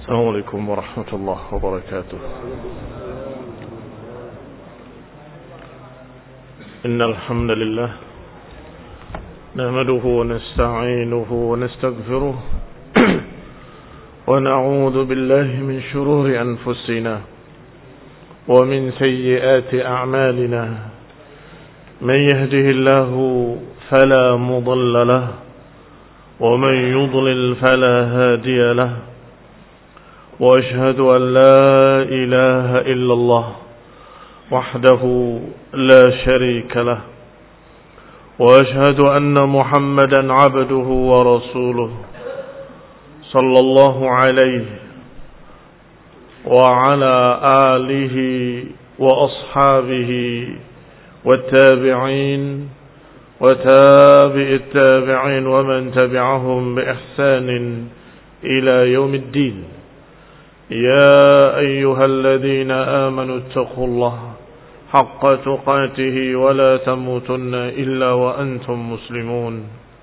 السلام عليكم ورحمة الله وبركاته. إن الحمد لله نحمده ونستعينه ونستغفره ونعوذ بالله من شرور أنفسنا ومن سيئات أعمالنا. من يهده الله فلا مضل له ومن يضلل فلا هادي له. وأشهد أن لا إله إلا الله وحده لا شريك له. وأشهد أن محمدا عبده ورسوله صلى الله عليه وعلى آله وأصحابه والتابعين وتابع التابعين ومن تبعهم بإحسان إلى يوم الدين. يا أيها الذين آمنوا اتقوا الله حق تقاته ولا تموتن إلا وأنتم مسلمون.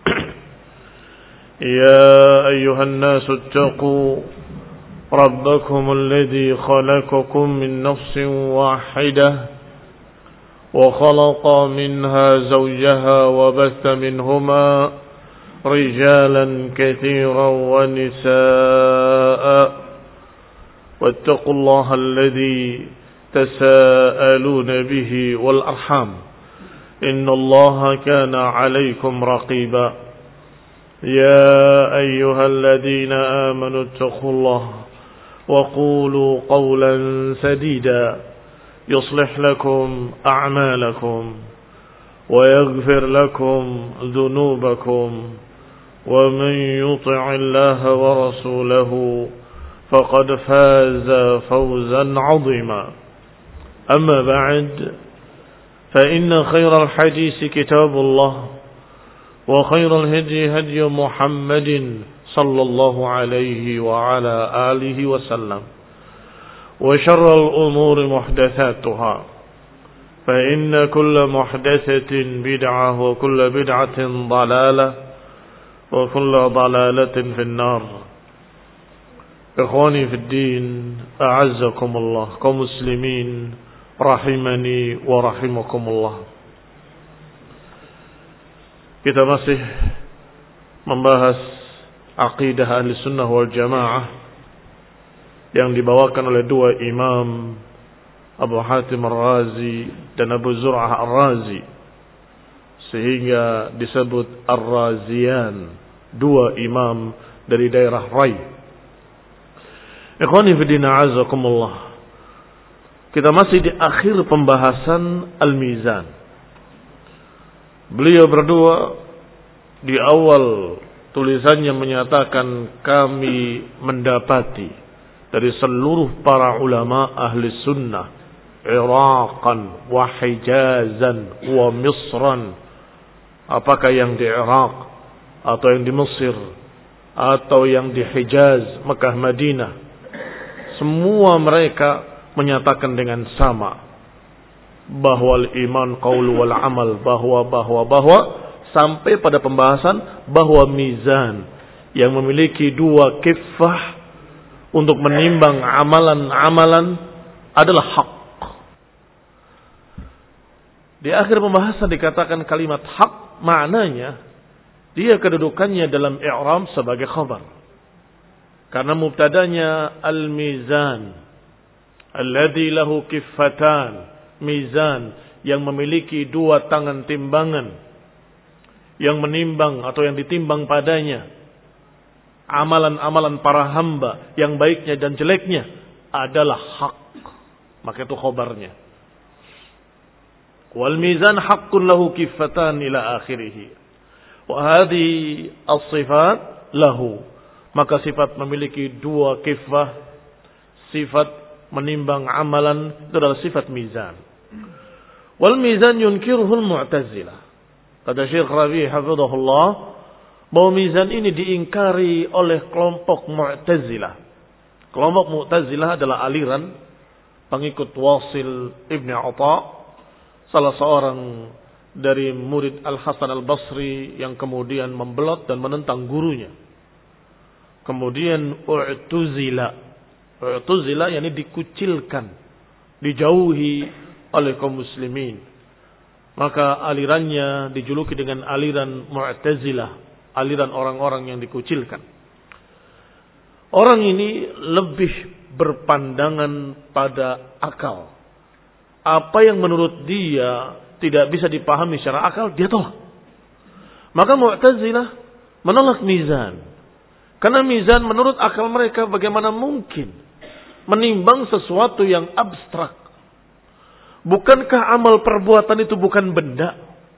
يا أيها الناس اتقوا ربكم الذي خلقكم من نفس واحدة وخلق منها زوجها وبث منهما رجالا كثيرا ونساء. واتقوا الله الذي تساءلون به والأرحام إن الله كان عليكم رقيبا. يا أيها الذين آمنوا اتقوا الله وقولوا قولا سديدا يصلح لكم أعمالكم ويغفر لكم ذنوبكم ومن يطع الله ورسوله فقد فاز فوزا عظيما. أما بعد فإن خير الحديث كتاب الله وخير الهدي هدي محمد صلى الله عليه وعلى آله وسلم وشر الأمور محدثاتها فإن كل محدثة بدعة وكل بدعة ضلالة وكل ضلالة في النار. Ikhwani fi din, a'azzakumullah, kaum muslimin rahimani wa rahimakumullah. Kita masih membahas aqidah ahli sunnah wal jamaah yang dibawakan oleh dua imam, Abu Hatim Ar-Razi dan Abu Zur'ah Ar-Razi, sehingga disebut Ar-Raziyan, dua imam dari daerah Rai. Ikhwani fi din, a'azzakumullah. Kita masih di akhir pembahasan Al-Mizan. Beliau berdua di awal tulisannya menyatakan, kami mendapati dari seluruh para ulama ahli sunnah, Iraqan wa Hijazan wa Misran, apakah yang di Iraq atau yang di Mesir atau yang di Hijaz, Mekah, Madinah, semua mereka menyatakan dengan sama bahwa iman qaul wal amal, bahwa sampai pada pembahasan bahwa mizan yang memiliki dua kiffah untuk menimbang amalan-amalan adalah hak. Di akhir pembahasan dikatakan kalimat hak, maknanya dia kedudukannya dalam i'rab sebagai khabar. Karena mubtadanya al-mizan alladhi lahu kiffatan, mizan yang memiliki dua tangan timbangan yang menimbang atau yang ditimbang padanya amalan-amalan para hamba yang baiknya dan jeleknya adalah hak, maka itu khabarnya. Wal mizan haqqun lahu kiffatan ila akhirih. Wa hadhihi as-sifat lahu, maka sifat memiliki dua kiffah, sifat menimbang amalan, itu adalah sifat mizan. Wal mizan yunkiruhul mu'tazilah. Kata Syekh Rabi' hafizahullah, bahwa mizan ini diingkari oleh kelompok Mu'tazilah. Kelompok Mu'tazilah adalah aliran pengikut Wasil Ibn Atha, salah seorang dari murid Al-Hasan Al-Basri yang kemudian membelot dan menentang gurunya. Kemudian U'tuzila, Mu'tazilah yakni dikucilkan, dijauhi oleh kaum muslimin. Maka alirannya dijuluki dengan aliran Mu'tazilah, aliran orang-orang yang dikucilkan. Orang ini lebih berpandangan pada akal. Apa yang menurut dia tidak bisa dipahami secara akal, dia tolak. Maka Mu'tazilah menolak mizan. Karena mizan menurut akal mereka bagaimana mungkin menimbang sesuatu yang abstrak. Bukankah amal perbuatan itu bukan benda?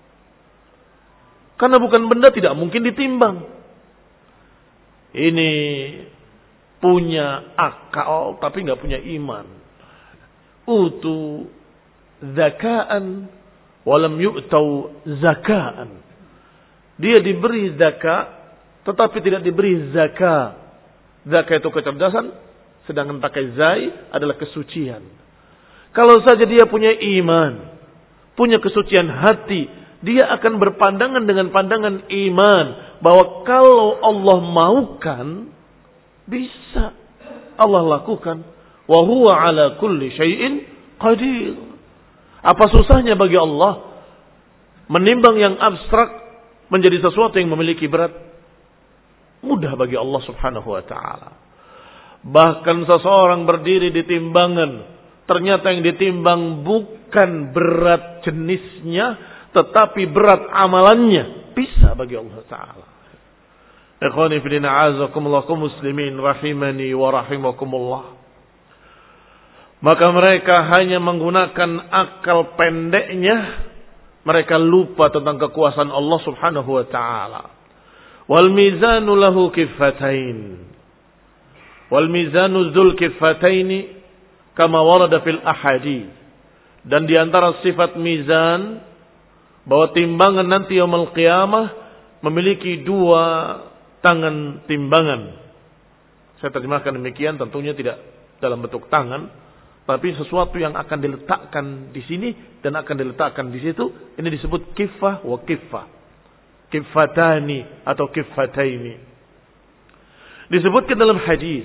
Karena bukan benda tidak mungkin ditimbang. Ini punya akal tapi nggak punya iman. Utu zakaan walam yu'tau zakaan. Dia diberi zakat tetapi tidak diberi zakat. Zakat itu kecerdasan, sedangkan pakai zai adalah kesucian. Kalau saja dia punya iman, punya kesucian hati, dia akan berpandangan dengan pandangan iman bahwa kalau Allah maukan bisa Allah lakukan. Wa huwa ala kulli syai'in qadir. Apa susahnya bagi Allah menimbang yang abstrak menjadi sesuatu yang memiliki berat? Mudah bagi Allah Subhanahu wa taala. Bahkan seseorang berdiri di timbangan, ternyata yang ditimbang bukan berat jenisnya, tetapi berat amalannya. Bisa bagi Allah taala. Ikhwani fillah a'azakumullah kaum muslimin rahimani wa rahimakumullah. Maka mereka hanya menggunakan akal pendeknya, mereka lupa tentang kekuasaan Allah Subhanahu wa taala. Wal mizanu lahu kiffatain. Wal mizanu dzul kiffataini kama warada fil ahadits. Dan di antara sifat mizan bahwa timbangan nanti yaumul qiyamah memiliki dua tangan timbangan. Saya terjemahkan demikian, tentunya tidak dalam bentuk tangan, tapi sesuatu yang akan diletakkan di sini dan akan diletakkan di situ. Ini disebut kiffah wa kiffah. Kiffatani atau kiffataini. Disebutkan dalam hadis.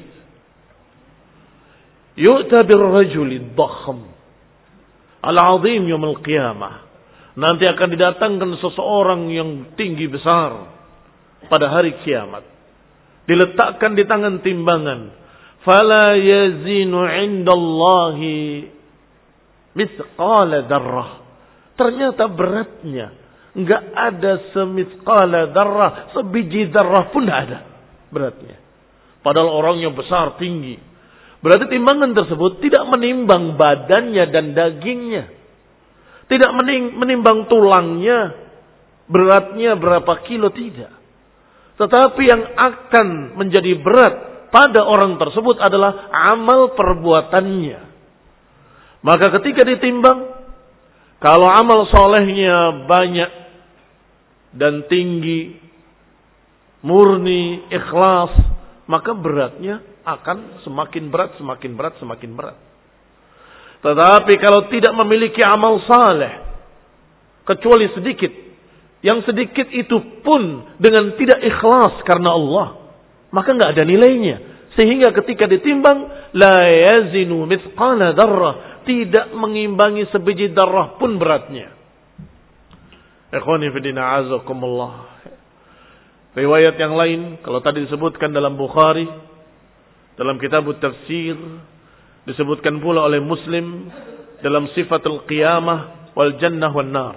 Yu'ta birrajuli dhakham al-'azim yaumil qiyamah. Nanti akan didatangkan seseorang yang tinggi besar pada hari kiamat. Diletakkan di tangan timbangan. Fala yazinu 'indallahi mithqala dzarrah. Ternyata beratnya enggak ada semithqala dzarrah, sebiji dzarrah pun enggak ada beratnya. Padahal orangnya besar, tinggi. Berarti timbangan tersebut tidak menimbang badannya dan dagingnya. Tidak menimbang tulangnya, beratnya berapa kilo, tidak. Tetapi yang akan menjadi berat pada orang tersebut adalah amal perbuatannya. Maka ketika ditimbang, kalau amal solehnya banyak dan tinggi, murni, ikhlas, maka beratnya akan semakin berat, semakin berat, semakin berat. Tetapi kalau tidak memiliki amal saleh, kecuali sedikit, yang sedikit itu pun dengan tidak ikhlas karena Allah, maka enggak ada nilainya. Sehingga ketika ditimbang, la yazinu mithqala dzarrah, tidak mengimbangi sebiji darah pun beratnya. Ikhwani fi din a'azakumullah. Riwayat yang lain, kalau tadi disebutkan dalam Bukhari, dalam kitab tafsir, disebutkan pula oleh Muslim dalam sifatul qiyamah wal jannah wan nar.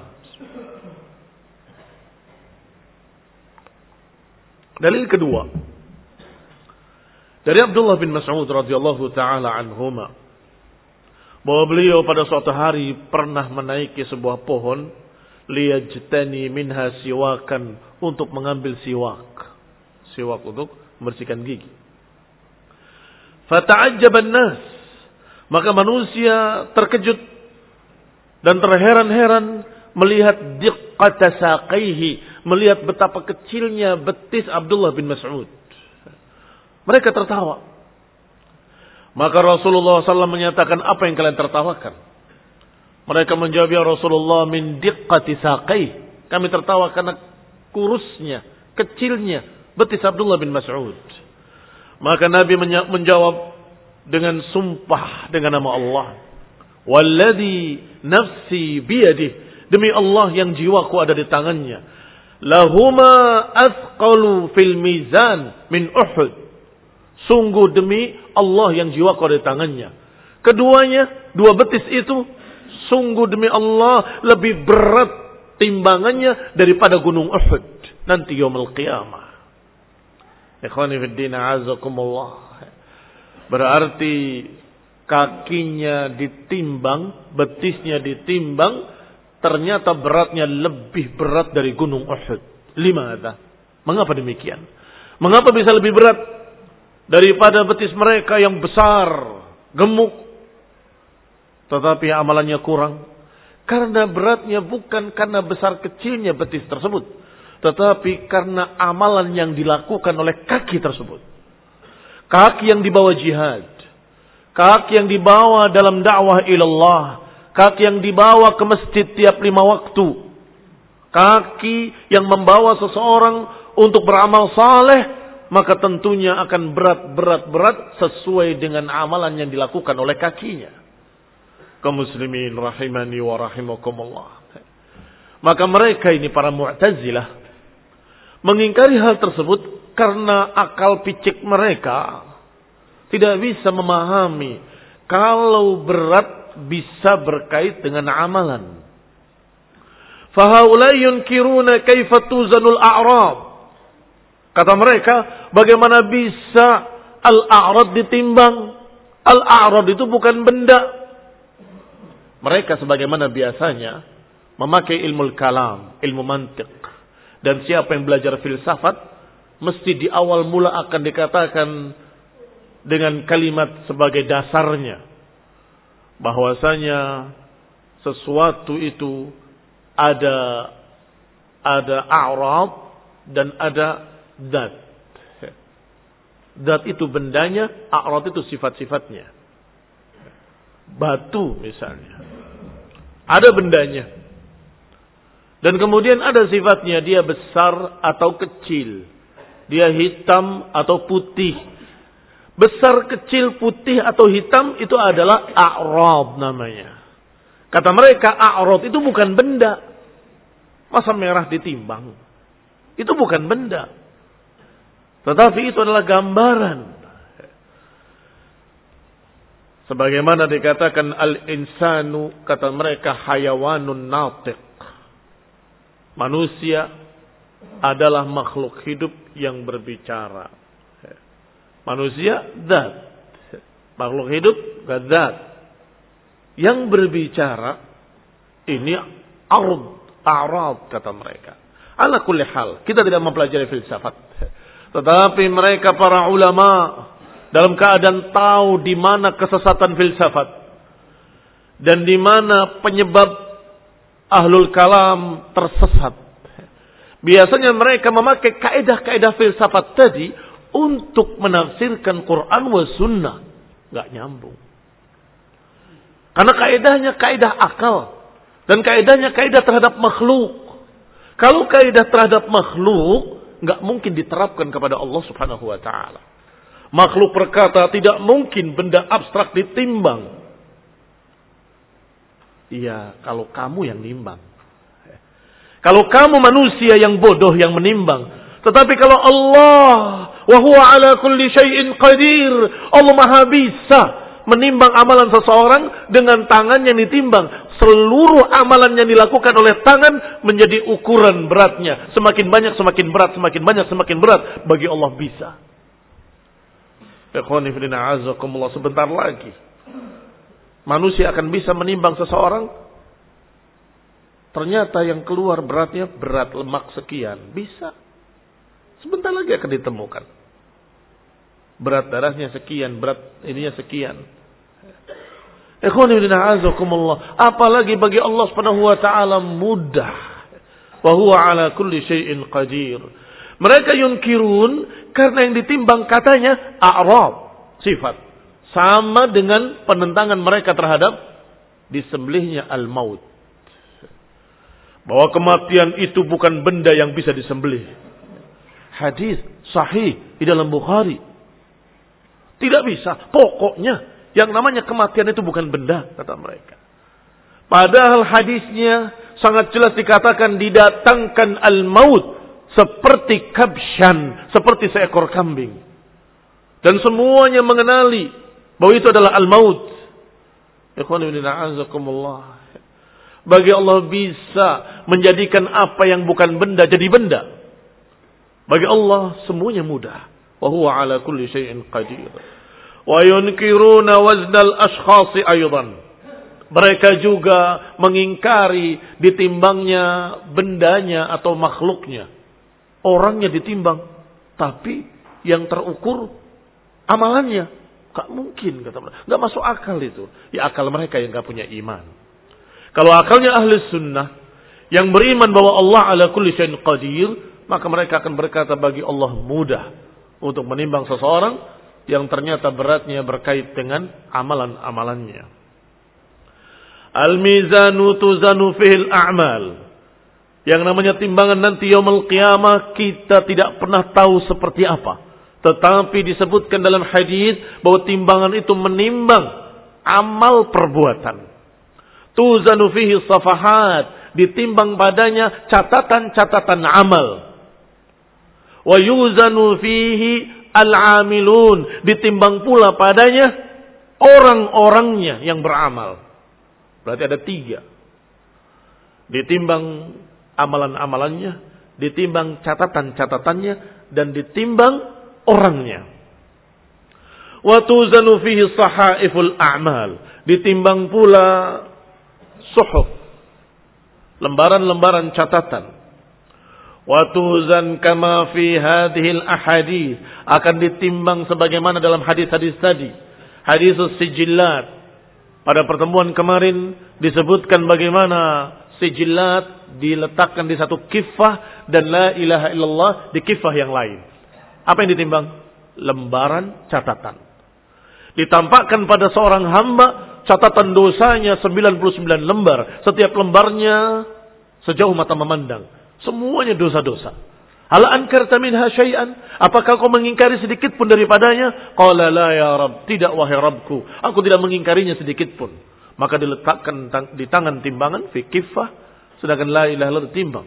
Dalil kedua dari Abdullah bin Mas'ud radhiyallahu taala anhuma, bahwa beliau pada suatu hari pernah menaiki sebuah pohon, liyajtani minha siwakan, untuk mengambil siwak untuk membersihkan gigi. Fata'ajjaban nas, maka manusia terkejut dan terheran-heran melihat diqqata saqaihi, melihat betapa kecilnya betis Abdullah bin Mas'ud. Mereka tertawa. Maka Rasulullah SAW menyatakan, apa yang kalian tertawakan? Mereka menjawab, ya Rasulullah, min diqqati saqaihi, kami tertawa karena kurusnya, kecilnya betis Abdullah bin Mas'ud. Maka Nabi menjawab, dengan sumpah dengan nama Allah. Walladzi nafsi biyadih, demi Allah yang jiwaku ada di tangannya. Lahuma athqalu fil mizan min Uhud. Sungguh demi Allah yang jiwaku ada di tangannya. Keduanya, dua betis itu, sungguh demi Allah lebih berat timbangannya daripada gunung Uhud nanti yaumul qiyamah. Ikhwani fid din, a'azakumullah. Berarti kakinya ditimbang, betisnya ditimbang, ternyata beratnya lebih berat dari gunung Uhud. Limadha? Mengapa demikian? Mengapa bisa lebih berat daripada betis mereka yang besar, gemuk, tetapi amalannya kurang? Karena beratnya bukan karena besar kecilnya betis tersebut, tetapi karena amalan yang dilakukan oleh kaki tersebut. Kaki yang dibawa jihad, kaki yang dibawa dalam dakwah ilallah, kaki yang dibawa ke masjid tiap 5 waktu, kaki yang membawa seseorang untuk beramal saleh, maka tentunya akan berat sesuai dengan amalan yang dilakukan oleh kakinya. Kaum muslimin rahimani wa rahimakumullah. Maka mereka ini para Mu'tazilah mengingkari hal tersebut karena akal picik mereka tidak bisa memahami kalau berat bisa berkait dengan amalan. Fahaulai yunkiruna kaifa tuzanul a'rad. Kata mereka, bagaimana bisa al-a'rad ditimbang? Al-a'rad itu bukan benda. Mereka sebagaimana biasanya memakai ilmu kalam, ilmu mantiq. Dan siapa yang belajar filsafat mesti di awal mula akan dikatakan dengan kalimat sebagai dasarnya, bahwasanya sesuatu itu ada a'rad dan ada zat. Zat itu bendanya, a'rad itu sifat-sifatnya. Batu misalnya, ada bendanya, dan kemudian ada sifatnya, dia besar atau kecil, dia hitam atau putih. Besar, kecil, putih atau hitam itu adalah a'rad namanya. Kata mereka, a'rad itu bukan benda. Masa merah ditimbang? Itu bukan benda, tetapi itu adalah gambaran. Sebagaimana dikatakan al-insanu, kata mereka, hayawanun natiq. Manusia adalah makhluk hidup yang berbicara. Manusia zat, makhluk hidup zat yang berbicara. Ini a'rad kata mereka. Ala kulli hal, kita tidak mempelajari filsafat, tetapi mereka para ulama dalam keadaan tahu di mana kesesatan filsafat dan di mana penyebab ahlul kalam tersesat. Biasanya mereka memakai kaidah-kaidah filsafat tadi untuk menafsirkan Quran wa sunnah. Nggak nyambung. Karena kaidahnya kaidah akal. Dan kaidahnya kaidah terhadap makhluk. Kalau kaidah terhadap makhluk, nggak mungkin diterapkan kepada Allah subhanahu wa ta'ala. Makhluk berkata, tidak mungkin benda abstrak ditimbang. Iya, kalau kamu yang nimbang. Kalau kamu manusia yang bodoh yang menimbang. Tetapi kalau Allah, wa huwa ala kulli syai'in qadir, Allah maha bisa menimbang amalan seseorang dengan tangan yang ditimbang. Seluruh amalan yang dilakukan oleh tangan menjadi ukuran beratnya. Semakin banyak semakin berat, semakin banyak semakin berat. Bagi Allah bisa. Ikhwani fillah azakumullah, sebentar lagi manusia akan bisa menimbang seseorang. Ternyata yang keluar beratnya berat lemak sekian. Bisa. Sebentar lagi akan ditemukan. Berat darahnya sekian, berat ininya sekian. Ikhwani fillah azakumullah, apalagi bagi Allah Subhanahu wa taala mudah. Wa huwa ala kulli syai'in qadir. Mereka yunkirun karena yang ditimbang katanya a'rad, sifat. Sama dengan penentangan mereka terhadap disembelihnya al-maut. Bahwa kematian itu bukan benda yang bisa disembelih. Hadis sahih di dalam Bukhari Tidak bisa. Pokoknya yang namanya kematian itu bukan benda, kata mereka. Padahal hadisnya sangat jelas dikatakan didatangkan al-maut seperti kabshan, seperti seekor kambing. Dan semuanya mengenali bahwa itu adalah al-maut. Ikhwan fillah, a'azakumullah. Bagi Allah bisa menjadikan apa yang bukan benda jadi benda. Bagi Allah semuanya mudah. Wa huwa ala kulli syai'in qadir. Wa yunkiruna waznal ashkhasi aydan. Mereka juga mengingkari ditimbangnya bendanya atau makhluknya. Orangnya ditimbang, tapi yang terukur amalannya. Gak mungkin, kata mereka. Gak masuk akal itu. Ya akal mereka yang gak punya iman. Kalau akalnya ahli sunnah yang beriman bahwa Allah ala kulli syai'in qadir, maka mereka akan berkata bagi Allah mudah untuk menimbang seseorang yang ternyata beratnya berkait dengan amalan-amalannya. Al-mizanu tuzanu fihil a'mal. Yang namanya timbangan nanti yaumul qiyamah kita tidak pernah tahu seperti apa. Tetapi disebutkan dalam hadis bahwa timbangan itu menimbang amal perbuatan. Tuzanu fihi safahat, ditimbang padanya catatan-catatan amal. Wa yuzanu fihi al-amilun, ditimbang pula padanya orang-orangnya yang beramal. Berarti ada 3. Ditimbang amalan-amalannya, ditimbang catatan-catatannya, dan ditimbang orangnya. Wa tuzanu fihi sahaiful a'mal, ditimbang pula suhuf, lembaran-lembaran catatan. Wa tuzan kama fi hadhil ahadits, akan ditimbang sebagaimana dalam hadis-hadis tadi. Hadisus sijillat. Pada pertemuan kemarin disebutkan bagaimana sijillat diletakkan di satu kifah dan la ilaha illallah di kifah yang lain. Apa yang ditimbang? Lembaran catatan. Ditampakkan pada seorang hamba catatan dosanya 99 lembar. Setiap lembarnya sejauh mata memandang. Semuanya dosa-dosa. Hal ankarta minha syai'an? Apakah kau mengingkari sedikit pun daripadanya? Qala la ya Rabb. Tidak wahai Rabbku. Aku tidak mengingkarinya sedikit pun. Maka diletakkan di tangan timbangan fi kifah, sedangkan la ilaha illallah ditimbang.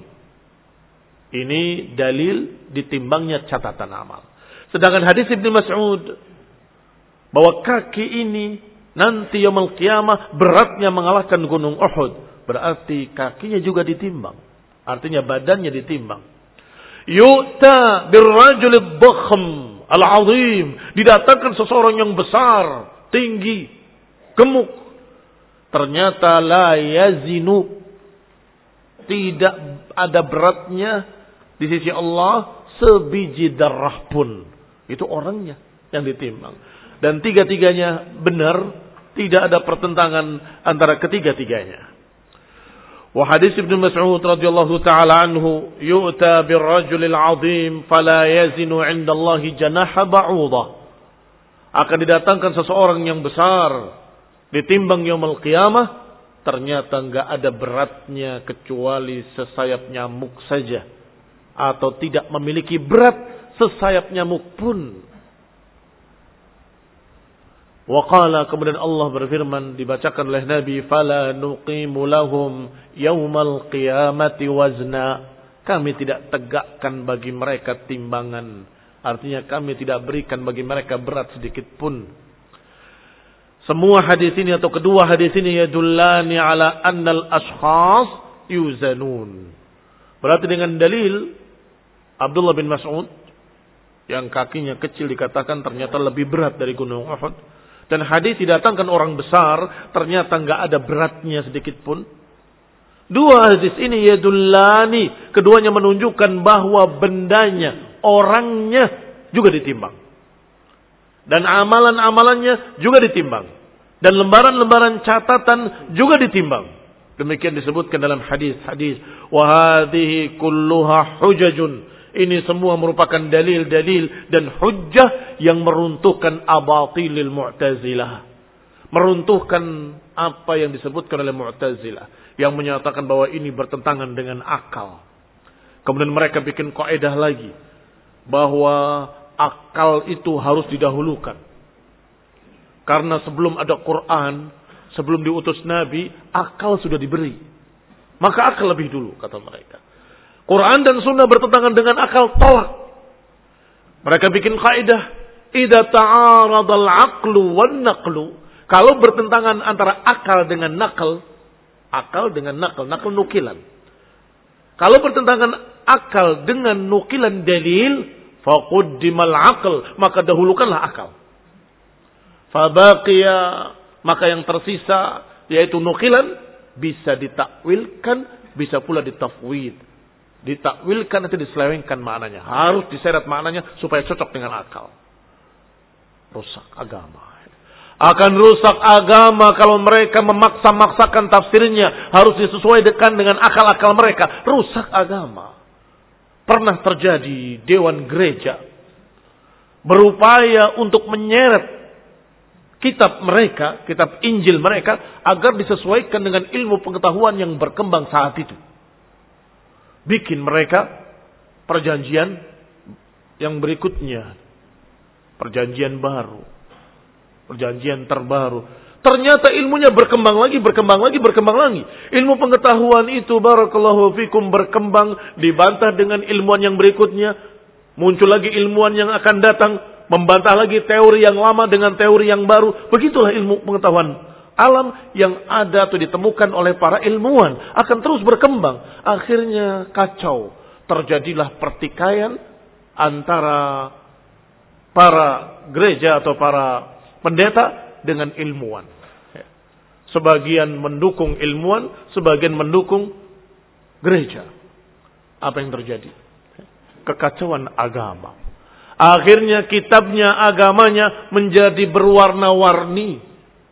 Ini dalil ditimbangnya catatan amal. Sedangkan hadis Ibnu Mas'ud bahwa kaki ini nanti yaumul qiyamah beratnya mengalahkan gunung Uhud. Berarti kakinya juga ditimbang. Artinya badannya ditimbang. Yu'ta birrajulid dhakham al-'azim, didatangkan seseorang yang besar, tinggi, gemuk. Ternyata la yazinu, tidak ada beratnya di sisi Allah sebiji darah pun. Itu orangnya yang ditimbang. Dan tiga-tiganya benar, tidak ada pertentangan antara ketiga-tiganya. Wa hadis Ibnu Mas'ud radhiyallahu taala anhu, yu'ta birrajulil 'azim fala yazinu 'inda Allah janaha ba'udah. Akan didatangkan seseorang yang besar, ditimbang yaumul qiyamah, ternyata enggak ada beratnya kecuali sesayap nyamuk saja, atau tidak memiliki berat sesayap nyamuk pun. Wa qala, kemudian Allah berfirman, dibacakan oleh Nabi, fala nuqimu lahum yaumal qiyamati wazna. Kami tidak tegakkan bagi mereka timbangan. Artinya kami tidak berikan bagi mereka berat sedikit pun. Semua hadis ini atau kedua hadis ini yadullani ala annal ashkhas yuzanun. Berarti dengan dalil Abdullah bin Mas'ud yang kakinya kecil dikatakan ternyata lebih berat dari gunung Uhud. Dan hadis didatangkan orang besar, ternyata enggak ada beratnya sedikit pun. Dua hadis ini yadullani, keduanya menunjukkan bahwa bendanya, orangnya juga ditimbang. Dan amalan-amalannya juga ditimbang. Dan lembaran-lembaran catatan juga ditimbang. Demikian disebutkan dalam hadis-hadis. Wa hadhihi kulluha hujajun. Ini semua merupakan dalil-dalil dan hujjah yang meruntuhkan abatilil Mu'tazilah. Meruntuhkan apa yang disebutkan oleh Mu'tazilah. Yang menyatakan bahwa ini bertentangan dengan akal. Kemudian mereka bikin kaidah lagi. Bahwa akal itu harus didahulukan. Karena sebelum ada Quran, sebelum diutus Nabi, akal sudah diberi. Maka akal lebih dulu, kata mereka. Quran dan Sunnah bertentangan dengan akal, tolak. Mereka bikin kaidah, idza ta'aradal aqlu wan naqlu. Kalau bertentangan antara akal dengan nakal nakal nukilan. Kalau bertentangan akal dengan nukilan dalil, faquddimal aql, maka dahulukanlah akal. Fabaqiya, maka yang tersisa yaitu nukilan bisa ditakwilkan, bisa pula ditafwid. Ditakwilkan nanti diselewengkan maknanya, harus diseret maknanya supaya cocok dengan akal. Rusak agama. Akan rusak agama kalau mereka memaksa-maksakan tafsirnya harus disesuaikan dengan akal-akal mereka. Rusak agama. Pernah terjadi dewan gereja berupaya untuk menyeret kitab mereka, kitab Injil mereka, agar disesuaikan dengan ilmu pengetahuan yang berkembang saat itu. Bikin mereka perjanjian yang berikutnya. Perjanjian baru. Perjanjian terbaru. Ternyata ilmunya berkembang lagi. Ilmu pengetahuan itu, barakallahu fikum, berkembang, dibantah dengan ilmuwan yang berikutnya. Muncul lagi ilmuwan yang akan datang, membantah lagi teori yang lama dengan teori yang baru. Begitulah ilmu pengetahuan alam yang ada atau ditemukan oleh para ilmuwan. Akan terus berkembang. Akhirnya kacau. Terjadilah pertikaian antara para gereja atau para pendeta dengan ilmuwan. Sebagian mendukung ilmuwan, sebagian mendukung gereja. Apa yang terjadi? Kekacauan agama. Akhirnya kitabnya, agamanya menjadi berwarna-warni.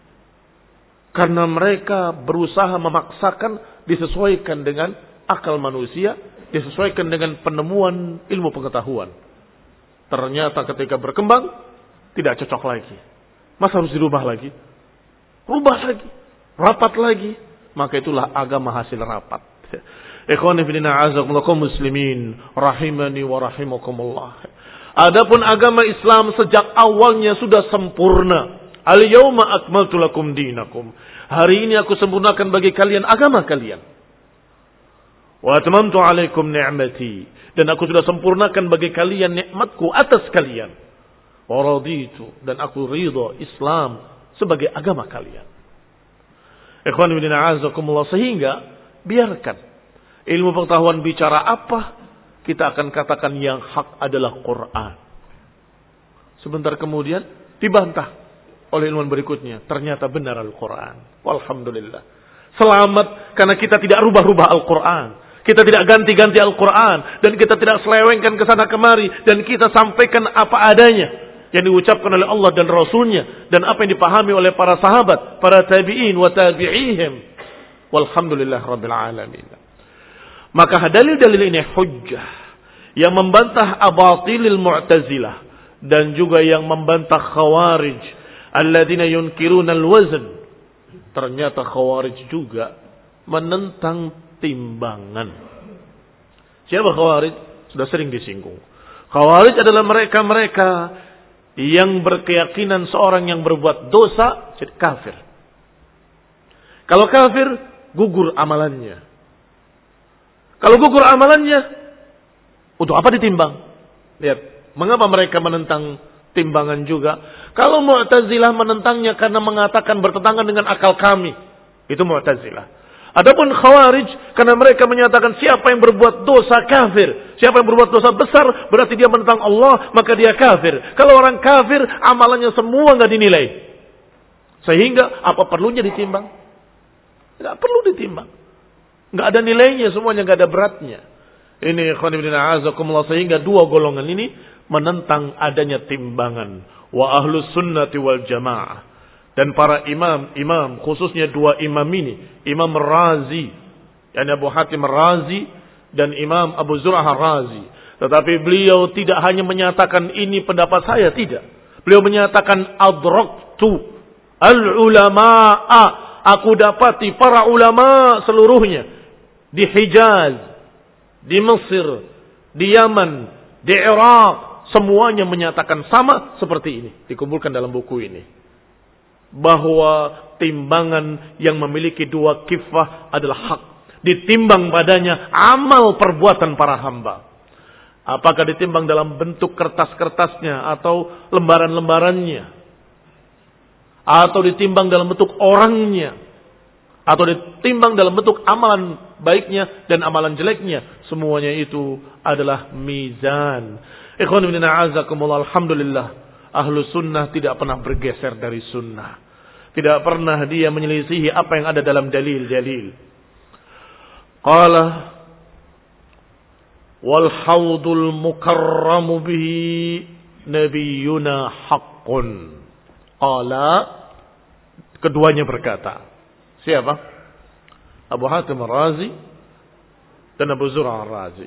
Karena mereka berusaha memaksakan disesuaikan dengan akal manusia, disesuaikan dengan penemuan ilmu pengetahuan. Ternyata ketika berkembang, tidak cocok lagi. Masa harus dirubah lagi? Rubah lagi. Rapat lagi. Maka itulah agama hasil rapat. Ikhwani fillah a'azakumullah muslimin. Rahimani wa rahimakumullah. Adapun agama Islam sejak awalnya sudah sempurna. Al-yawma akmaltu lakum dinakum. Hari ini aku sempurnakan bagi kalian agama kalian. Wa atmamtu alaikum ni'mati. Dan aku sudah sempurnakan bagi kalian nikmatku atas kalian. Waraditu, dan aku ridha Islam sebagai agama kalian. Ikhwan fillah a'azakumullah, sehingga biarkan ilmu pengetahuan bicara apa, kita akan katakan yang hak adalah Quran. Sebentar kemudian dibantah oleh ilmuwan berikutnya, ternyata benar Al-Quran. Walhamdulillah. Selamat karena kita tidak rubah-rubah Al-Quran. Kita tidak ganti-ganti Al-Quran, dan kita tidak selewengkan ke sana kemari, dan kita sampaikan apa adanya yang diucapkan oleh Allah dan Rasulnya, dan apa yang dipahami oleh para sahabat, para tabi'in wa tabi'ihim. Walhamdulillah rabbil alamin. Maka dalil-dalil ini hujjah yang membantah abatilil mu'tazilah, dan juga yang membantah khawarij alladzina yunkiruna al-wazn. Ternyata khawarij juga menentang timbangan. Siapa khawarij? Sudah sering disinggung. Khawarij adalah mereka-mereka yang berkeyakinan seorang yang berbuat dosa jadi kafir. Kalau kafir, gugur amalannya. Kalau gugur amalannya, untuk apa ditimbang? Lihat, mengapa mereka menentang timbangan juga? Kalau Mu'tazilah menentangnya karena mengatakan bertentangan dengan akal kami, itu Mu'tazilah. Adapun Khawarij karena mereka menyatakan siapa yang berbuat dosa kafir, siapa yang berbuat dosa besar berarti dia menentang Allah, maka dia kafir. Kalau orang kafir amalannya semua enggak dinilai. Sehingga apa perlunya ditimbang? Enggak perlu ditimbang. Enggak ada nilainya, semuanya enggak ada beratnya. Ini ikhwan fillah a'azakumullah, sehingga dua golongan ini menentang adanya timbangan. Wa ahlus sunnati wal jamaah. Dan para imam, khususnya dua imam ini, Imam Razi, yani Abu Hatim Razi, dan Imam Abu Zur'ah Razi. Tetapi beliau tidak hanya menyatakan ini pendapat saya, tidak. Beliau menyatakan adraktu al-ulama'a, aku dapati para ulama seluruhnya di Hijaz, di Mesir, di Yaman, di Irak, semuanya menyatakan sama seperti ini, dikumpulkan dalam buku ini. bahwa timbangan yang memiliki dua kifah adalah hak. Ditimbang padanya amal perbuatan para hamba. Apakah ditimbang dalam bentuk kertas-kertasnya atau lembaran-lembarannya, atau ditimbang dalam bentuk orangnya, atau ditimbang dalam bentuk amalan baiknya dan amalan jeleknya, semuanya itu adalah mizan. Ikhwan fillah a'azakumullah, alhamdulillah, ahlu sunnah tidak pernah bergeser dari sunnah. Tidak pernah dia menyelisihi apa yang ada dalam dalil-dalil. Qala wal haudul mukarramu bihi nabiyuna haqqun. Qala, keduanya berkata. Siapa? Abu Hatim Ar-Razi dan Abu Zur'ah Ar-Razi.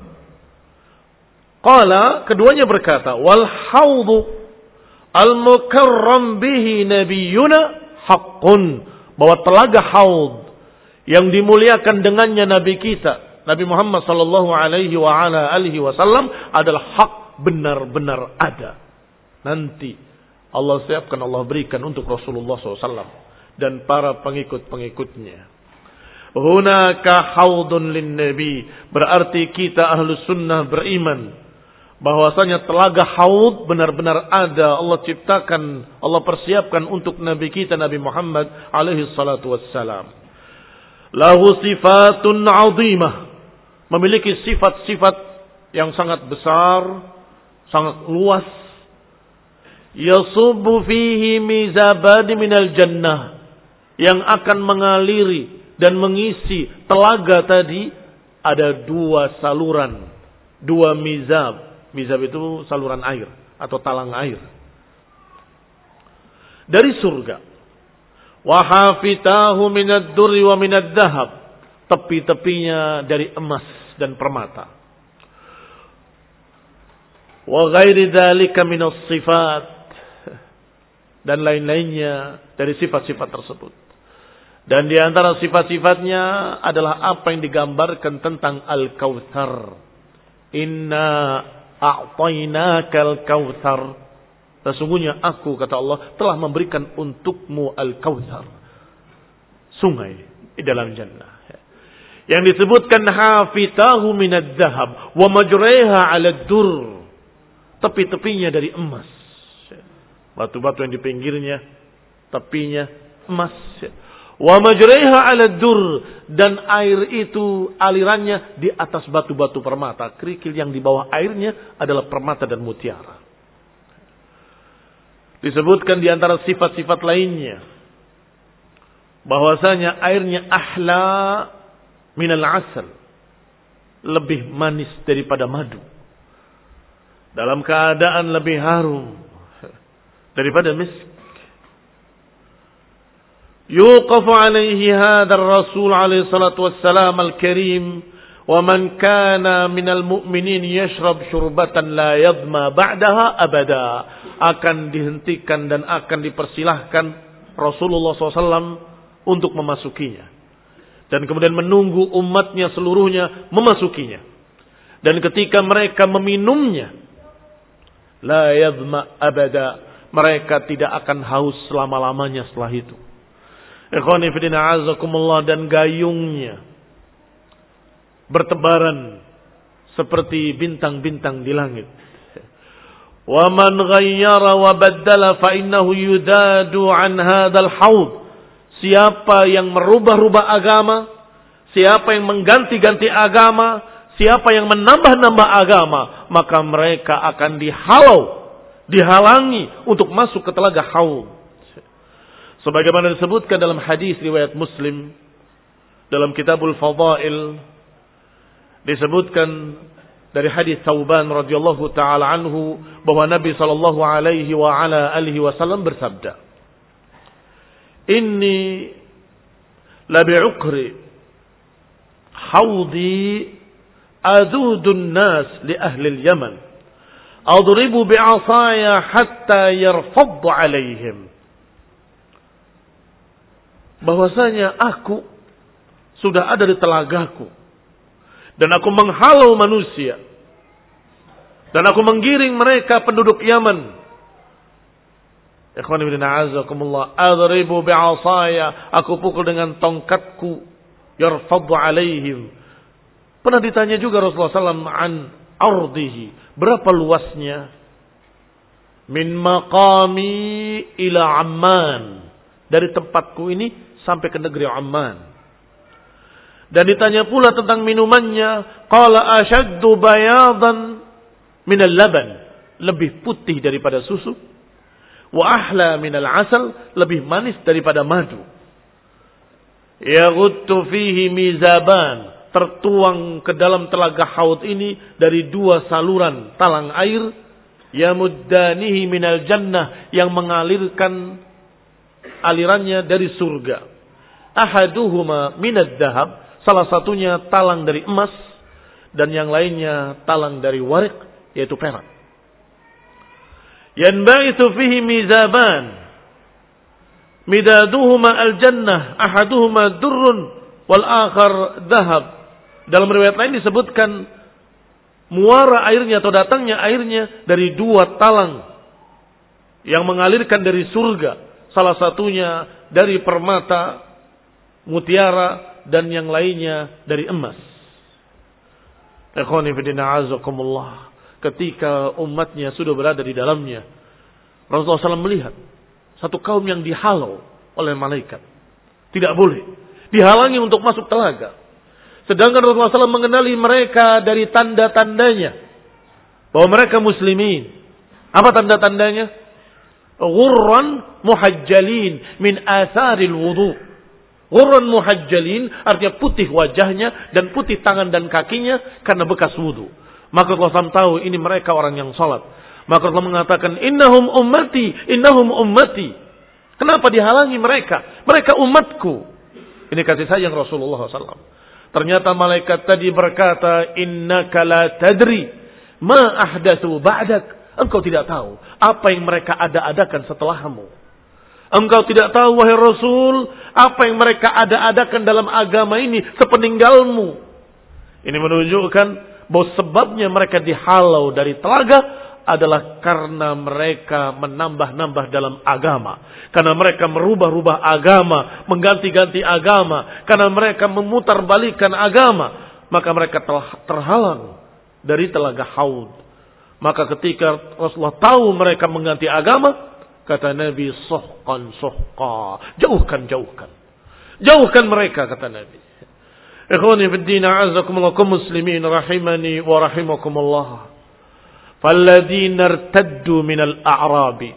Qala, keduanya berkata, wal haudu al-mukarram bihi nabiyuna haqqun. Bahwa telaga haud yang dimuliakan dengannya Nabi kita, Nabi Muhammad sallallahu alaihi wa ala alihi wasallam, adalah hak, benar-benar ada. Nanti Allah siapkan, Allah berikan untuk Rasulullah SAW dan para pengikut-pengikutnya. Hunaka haudun lin nabi, berarti kita ahlu sunnah beriman bahwasanya telaga haud benar-benar ada, Allah ciptakan, Allah persiapkan untuk Nabi kita Nabi Muhammad alaihi salatu wassalam. Lahu sifatun azimah, memiliki sifat-sifat yang sangat besar, sangat luas. Yasubbu fihi mizabadi minal jannah, yang akan mengaliri dan mengisi telaga tadi ada dua saluran, dua mizab. Mizab itu saluran air atau talang air dari surga. Wa hafitahu minad durri wa minad dhahab, tepi-tepinya dari emas dan permata. Wa ghairi dzalika minas sifat, dan lain-lainnya dari sifat-sifat tersebut. Dan di antara sifat-sifatnya adalah apa yang digambarkan tentang Al-Kautsar. Inna a'tainakal kautsar. Sesungguhnya aku, kata Allah, telah memberikan untukmu Al-Kautsar, sungai di dalam jannah. Yang disebutkan hafitahu minad dhahab wa majraiha 'alad dur, tepi-tepinya dari emas. Batu-batu yang di pinggirnya, tepinya emas. Wa majraiha 'alad dur, dan air itu alirannya di atas batu-batu permata. Kerikil yang di bawah airnya adalah permata dan mutiara. Disebutkan di antara sifat-sifat lainnya bahwasanya airnya ahla minal asal, lebih manis daripada madu, dalam keadaan lebih harum daripada misk. Yuqafu alaihi hadzal rasul alaihi salatu wassalam al-karim, wa man kana minal mu'minin yashrab syurbatan la yadma ba'daha abada. Akan dihentikan dan akan dipersilahkan Rasulullah SAW untuk memasukinya, dan kemudian menunggu umatnya seluruhnya memasukinya. Dan ketika mereka meminumnya, la yadma abada, mereka tidak akan haus selama-lamanya setelah itu. Ikhwani fillah a'azakumullah, dan gayungnya bertebaran seperti bintang-bintang di langit. Wa man ghayyara wa baddala fa innahu yudadu an hadzal haud. Siapa yang merubah-rubah agama, siapa yang mengganti-ganti agama, siapa yang menambah-nambah agama, maka mereka akan dihalangi untuk masuk ke telaga haud. Sebagaimana disebutkan dalam hadis riwayat Muslim dalam Kitabul Fadail, disebutkan dari hadis Tsauban radhiyallahu taala anhu bahwa Nabi sallallahu alaihi wa ala alihi wasallam bersabda, "Inni la bi'ukri haudi adudun nas li ahli al-Yaman adribu bi'asaya hatta yarfaddu alaihim." Bahwasanya aku sudah ada di telagaku, dan aku menghalau manusia, dan aku menggiring mereka penduduk Yaman Ikhwan ibn a'azakumullah, adribu bi'asaya, aku pukul dengan tongkatku, yarfadhu alaihim. Pernah ditanya juga Rasulullah SAW an ardihi, berapa luasnya? Min maqami ila Amman, dari tempatku ini sampai ke negeri Amman. Dan ditanya pula tentang minumannya, qala ashaddu bayadan min al-laban, lebih putih daripada susu. Wa ahla minal asal, lebih manis daripada madu. Yaghuttu fihi mizaban, tertuang ke dalam telaga Haud ini dari 2 saluran talang air, yamuddanihi minal jannah, yang mengalirkan alirannya dari surga. Ahaduhuma minad dahab, salah satunya talang dari emas, dan yang lainnya talang dari warik, yaitu perak. Yanba'ithu fihi mizaban, midaduhuma al-jannah, ahaduhuma durrun wal akhar dhahab. Dalam riwayat lain disebutkan muara airnya atau datangnya airnya dari 2 talang yang mengalirkan dari surga, salah satunya dari permata, mutiara, dan yang lainnya dari emas. Ikhwani fillah azakumullah, ketika umatnya sudah berada di dalamnya, Rasulullah SAW melihat satu kaum yang dihalau oleh malaikat. Tidak boleh dihalangi untuk masuk telaga. Sedangkan Rasulullah SAW mengenali mereka dari tanda-tandanya, bahwa mereka muslimin. Apa tanda-tandanya? Ghurran muhajjalin min atharil wudu. Ghurran muhajjalin artinya putih wajahnya dan putih tangan dan kakinya karena bekas wudu. Maka Allah SAW tahu ini mereka orang yang salat. Maka Allah mengatakan, innahum ummati. Kenapa dihalangi mereka? Mereka umatku. Ini kasih sayang Rasulullah SAW. Ternyata malaikat tadi berkata, innaka la tadri ma ahdatsu ba'dak. Engkau tidak tahu apa yang mereka ada-adakan setelahmu. Engkau tidak tahu wahai Rasul, apa yang mereka ada-adakan dalam agama ini sepeninggalmu. Ini menunjukkan bahwa sebabnya mereka dihalau dari telaga adalah karena mereka menambah-nambah dalam agama. Karena mereka merubah-rubah agama, mengganti-ganti agama. Karena mereka memutarbalikkan agama. Maka mereka telah terhalang dari telaga Haud. Maka ketika Rasulullah tahu mereka mengganti agama, kata Nabi, sohkan. Jauhkan. Jauhkan mereka, kata Nabi. Ikhwani fi din, a'azakumullah, muslimin rahimani wa rahimakumullah. Falladhina irtaddu minal a'rabi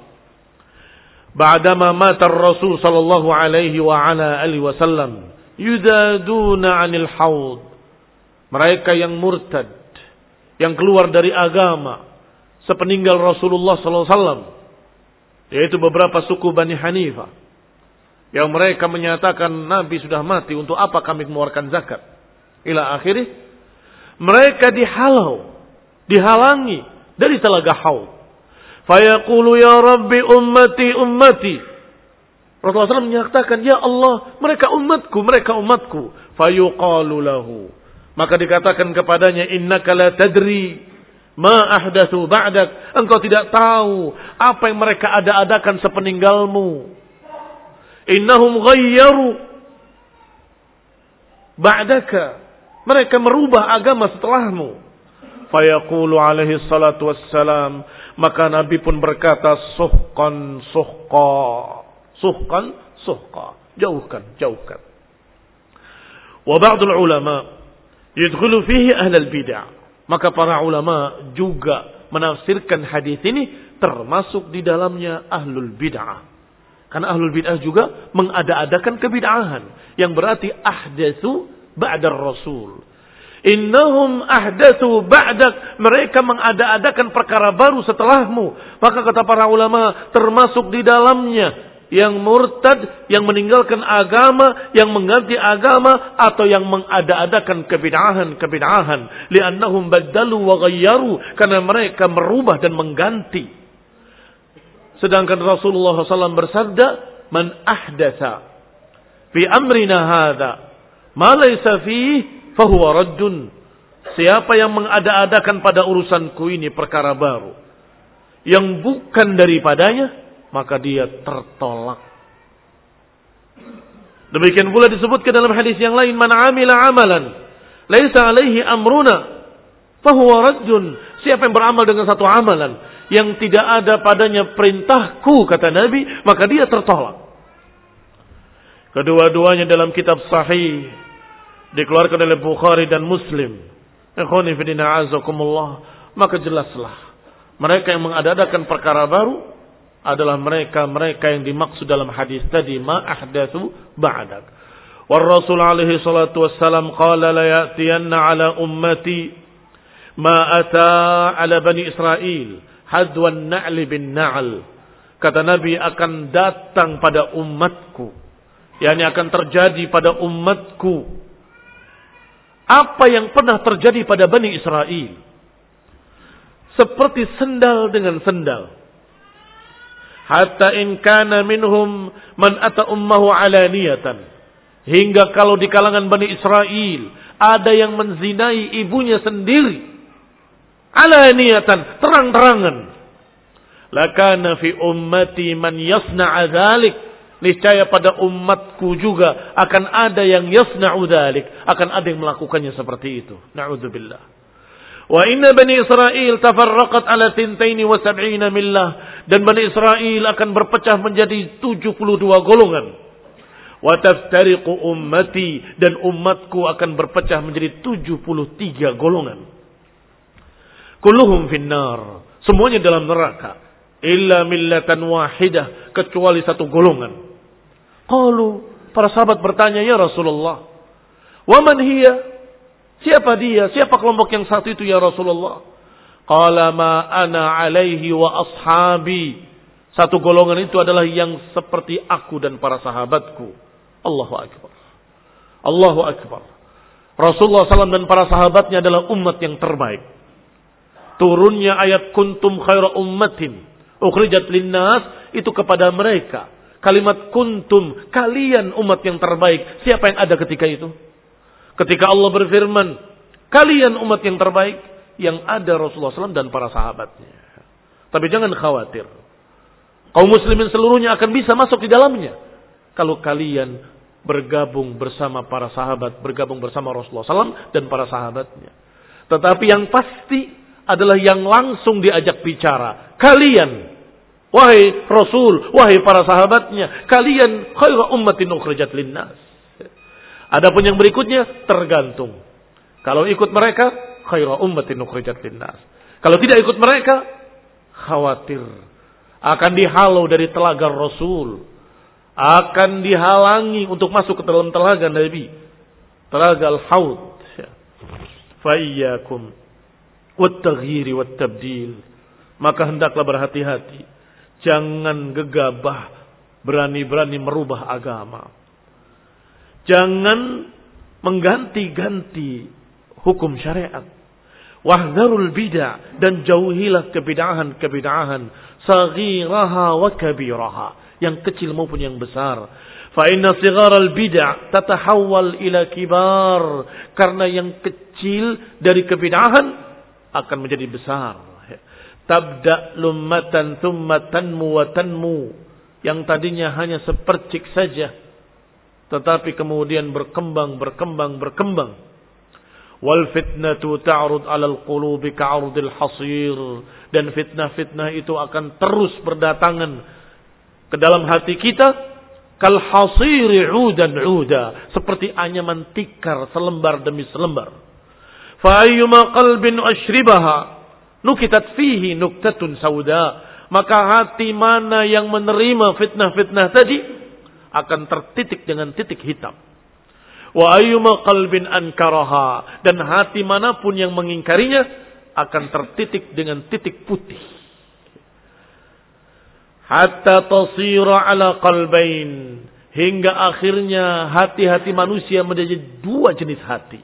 ba'dama mata ar-rasul sallallahu alaihi wa ala alihi wasallam yudaduna 'anil haud. Mereka yang murtad, yang keluar dari agama sepeninggal Rasulullah sallallahu alaihi wasallam, yaitu beberapa suku Bani Hanifah, yang mereka menyatakan Nabi sudah mati, untuk apa kami mengeluarkan zakat? Ila akhirih. Mereka dihalangi dari telaga Haud. Fayaqulu ya Rabbi ummati. Rasulullah SAW menyatakan, ya Allah, mereka umatku. Fayuqalu lahu. Maka dikatakan kepadanya, innaka la tadri ma ahdatsu ba'dak. Engkau tidak tahu apa yang mereka ada-adakan sepeninggalmu. Innahum ghayyaru ba'daka. Mereka merubah agama setelahmu. Fayaqulu alaihi salatu wassalam. Maka Nabi pun berkata, suhqan. Jauhkan. Wa ba'dul ulama yadkhulu fihi ahlul bid'ah. Maka para ulama juga menafsirkan hadis ini termasuk di dalamnya ahlul bid'ah. Karena ahlul bid'ah juga mengada-adakan kebid'ahan, yang berarti ahdatsu ba'da rasul. Innahum ahdatsu ba'dak, mereka mengada-adakan perkara baru setelahmu. Maka kata para ulama, termasuk di dalamnya yang murtad, yang meninggalkan agama, yang mengganti agama, atau yang mengada-adakan kebid'ahan. Li'annahum baddalu wa ghayyaru, karena mereka merubah dan mengganti. Sedangkan Rasulullah SAW bersabda, man ahdatsa fi amrina hadza ma laysa fihi fahuwa raddun. Siapa yang mengada-adakan pada urusanku ini perkara baru yang bukan daripadanya, maka dia tertolak. Demikian pula disebutkan dalam hadis yang lain, man amila amalan laisa alaihi amruna fahuwa raddun. Siapa yang beramal dengan satu amalan yang tidak ada padanya perintahku, kata Nabi, maka dia tertolak. Kedua-duanya dalam kitab sahih dikeluarkan oleh Bukhari dan Muslim. Ikhwani fillah azakumullah, maka jelaslah mereka yang mengadakan perkara baru adalah mereka yang dimaksud dalam hadis tadi, ma ahdatsu ba'dak. War Rasul alaihi salatu wassalam qala la ya'tiyanna ala ummati ma ata ala bani Israil hadwan na'li bin na'al. Kata Nabi, akan datang pada umatku, yakni akan terjadi pada umatku apa yang pernah terjadi pada Bani Israel, seperti sendal dengan sendal. Hatta in kana minhum man ata ummahu alaniyatan, hingga kalau di kalangan Bani Israel ada yang menzinai ibunya sendiri, alaniyatan, terang-terangan, lakana fi ummati man yasna'a dzalik, niscaya pada umatku juga akan ada yang yasna'u dzalik, akan ada yang melakukannya seperti itu. Na'udzubillah. Wa inna Bani Israel tafarraqat ala 72 millah, dan Bani Israel akan berpecah menjadi 72 golongan. Wa taftariqu ummati, dan umatku akan berpecah menjadi 73 golongan. Kulluhum finnar, semuanya dalam neraka, illa millatan wahidah, kecuali satu golongan. Qalu, para sahabat bertanya, ya Rasulullah, wa man hiya? Siapa dia? Siapa kelompok yang satu itu ya Rasulullah? Qala ma ana alaihi wa ashabi. Satu golongan itu adalah yang seperti aku dan para sahabatku. Allahu akbar. Allahu akbar. Rasulullah SAW dan para sahabatnya adalah umat yang terbaik. Turunnya ayat kuntum khaira ummatin ukhrijat linnas itu kepada mereka. Kalimat kuntum, kalian umat yang terbaik. Siapa yang ada ketika itu? Ketika Allah berfirman, kalian umat yang terbaik, yang ada Rasulullah SAW dan para sahabatnya. Tapi jangan khawatir, kaum muslimin seluruhnya akan bisa masuk di dalamnya kalau kalian bergabung bersama para sahabat, bergabung bersama Rasulullah SAW dan para sahabatnya. Tetapi yang pasti adalah yang langsung diajak bicara, kalian, wahai Rasul, wahai para sahabatnya, kalian khairu ummatin ukhrijat linnas. Adapun yang berikutnya tergantung. Kalau ikut mereka, khairu ummatin ukhrijat linnas. Kalau tidak ikut mereka, khawatir akan dihalau dari telaga Rasul, akan dihalangi untuk masuk ke dalam telaga Nabi, telaga al-haud. Fa iyyakum wat-taghyir wat-tabdil. Maka hendaklah berhati-hati, jangan gegabah berani-berani merubah agama. Jangan mengganti-ganti hukum syariat. Wahdharul bid'ah, dan jauhilah kebid'ahan-kebid'ahan, saghiraha wa kabiraha, yang kecil maupun yang besar. Fa inna sigharal bid'ah tatahawwal ila kibar, karena yang kecil dari kebid'ahan akan menjadi besar. Tabda lummatan thumma tanmu wa tanmu, yang tadinya hanya sepercik saja tetapi kemudian berkembang. Wal fitnatu ta'rud 'alal qulubi ka'ardil hasir, dan fitnah-fitnah itu akan terus berdatangan ke dalam hati kita, kal hasiri 'udan 'uda, seperti anyaman tikar selembar demi selembar. Fa ayyuma qalbin ashribaha nukitat fihi nuktatun sauda, maka hati mana yang menerima fitnah-fitnah tadi akan tertitik dengan titik hitam. Wa ayyuma qalbin ankaraha, dan hati manapun yang mengingkarinya akan tertitik dengan titik putih. Hatta tasira ala qalbain, hingga akhirnya hati-hati manusia menjadi dua jenis hati.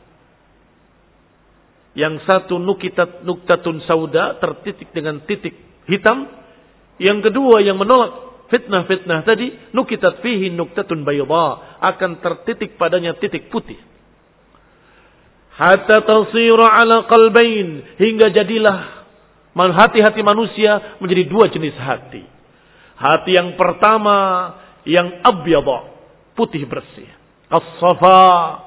Yang satu nuktatun sauda, tertitik dengan titik hitam. Yang kedua yang menolak fitnah-fitnah tadi, nukitat fihi nuktatun bayda, akan tertitik padanya titik putih. Hatta tasira ala qalbain, hingga jadilah hati-hati manusia menjadi dua jenis hati. Hati yang pertama yang abyadha, putih bersih. As-safa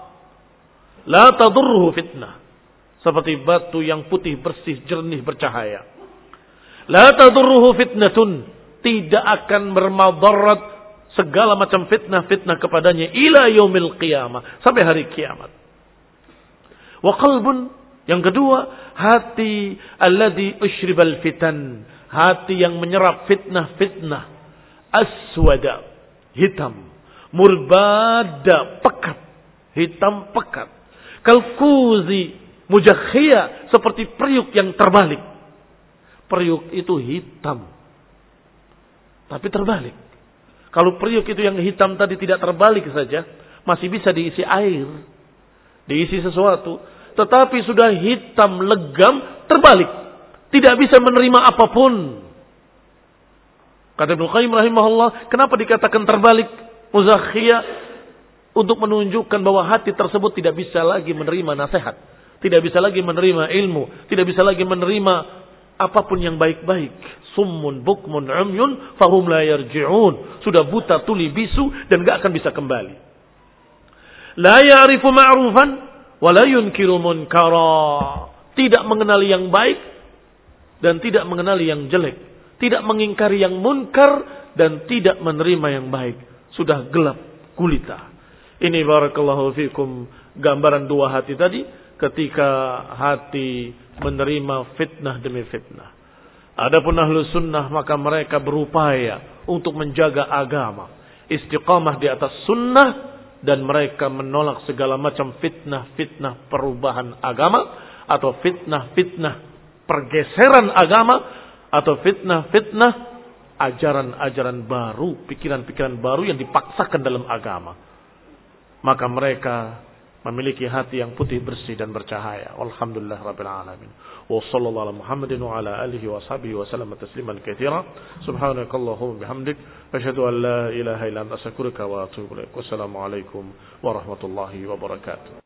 la tadurruhu fitnah. Seperti batu yang putih bersih, jernih, bercahaya. La tadurruhu fitnatun, tidak akan bermadarat segala macam fitnah-fitnah kepadanya ila yaumil qiyamah, sampai hari kiamat. Wa qalbun, yang kedua, hati alladhi ushribal fitan, hati yang menyerap fitnah-fitnah. Aswada, hitam. Murbada, pekat. Hitam pekat. Kalkuzi mujakhia, seperti periuk yang terbalik. Periuk itu hitam, tapi terbalik. Kalau periuk itu yang hitam tadi tidak terbalik saja, masih bisa diisi air, diisi sesuatu. Tetapi sudah hitam legam, terbalik, tidak bisa menerima apapun. Kata Ibnu Qayyim rahimahullah, kenapa dikatakan terbalik, muzakhia? Untuk menunjukkan bahwa hati tersebut tidak bisa lagi menerima nasihat, tidak bisa lagi menerima ilmu, tidak bisa lagi menerima apapun yang baik-baik. Summun bukmun umyun fahum la yarji'un. Sudah buta, tuli, bisu, dan gak akan bisa kembali. La ya'rifu ma'rufan wa la yunkiru munkara. Tidak mengenali yang baik dan tidak mengenali yang jelek. Tidak mengingkari yang munkar dan tidak menerima yang baik. Sudah gelap gulita. Ini barakallahu fikum gambaran dua hati tadi, ketika hati menerima fitnah demi fitnah. Adapun ahlu sunnah, maka mereka berupaya untuk menjaga agama, istiqamah di atas sunnah, dan mereka menolak segala macam fitnah-fitnah perubahan agama, atau fitnah-fitnah pergeseran agama, atau fitnah-fitnah ajaran-ajaran baru, pikiran-pikiran baru yang dipaksakan dalam agama. Maka mereka memiliki hati yang putih bersih dan bercahaya. Alhamdulillah rabbil alamin. Wa sallallahu ala Muhammadin wa ala alihi wa sahbihi wa sallam tasliman katsira. Subhanakallahumma bihamdik asyhadu an la ilaha illa anta astaghfiruka wa atubu ilaik. Wassalamu alaikum warahmatullahi wabarakatuh.